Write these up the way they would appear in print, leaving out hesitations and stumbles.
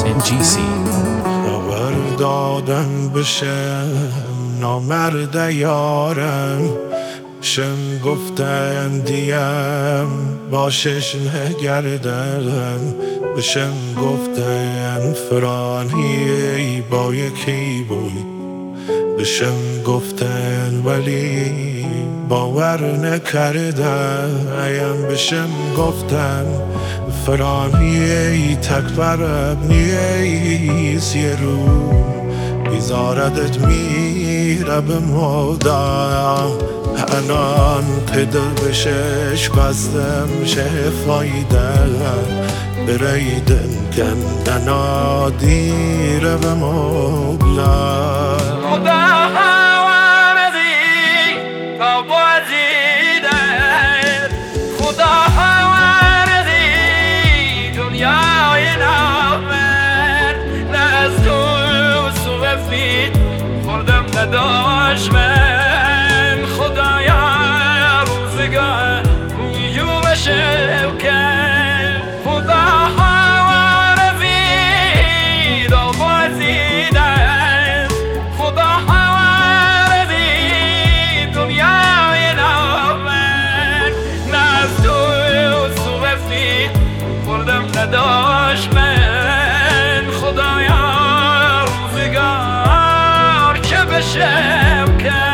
NGC خبر دادن بشه نامرد یارم شم گفتن دیم باشش نگردم بشم گفتن فرانی با یکی بود بشم گفتن ولی باور نکردم بشم گفتن فرانی تکبرم نیست یه رو بیزاردت میره به مدام الان قدر بشش بستم شه فایده بریدن کندنا دیره به مبلا خدا وردی تا بازیده خدا وردی دنیای نامر نه از تو سوفید خوردم نداشت من خدایا روزگار رویو بشه کرد خدا وردی تا بازیده خدا وردی دنیای نامر نه از تو سوفید خوردم نداشت من خدایا روزگار که بشم کرد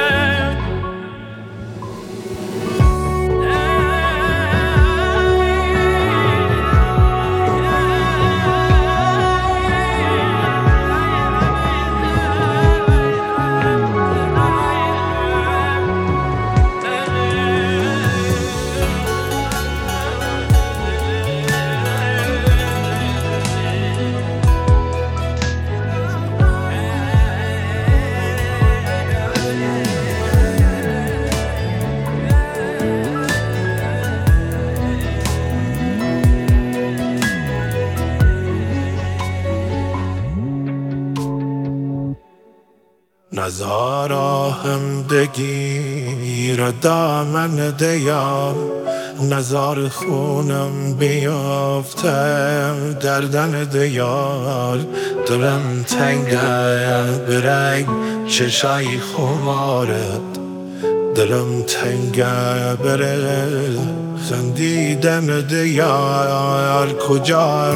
نزارا هم دگیر دامن دیار نزار خونم بیافتم دردن دیار دلم تنگه برنگ چشای خمارت دلم تنگه بره خندیدن دیار کجا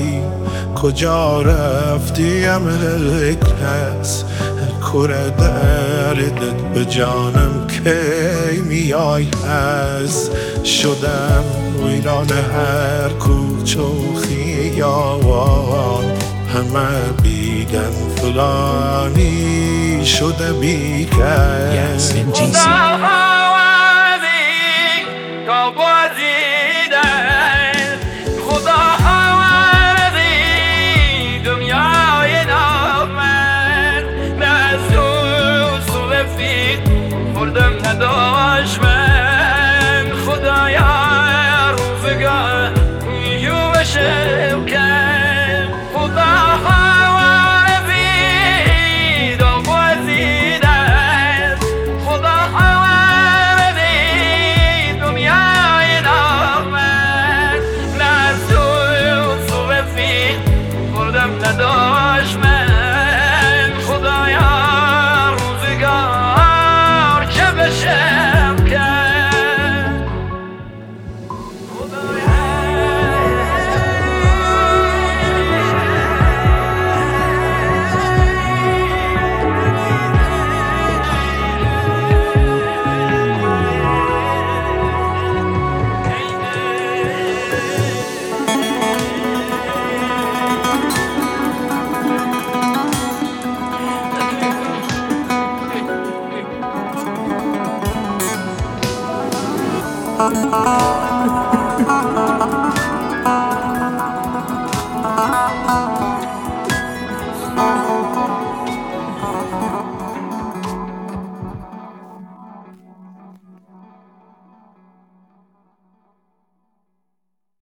رفتی املک هست کوره دردت به جانم کی میای هست شدم ویران هر کوچه و خیابان همه بیگن فلانی شده بیکس NGC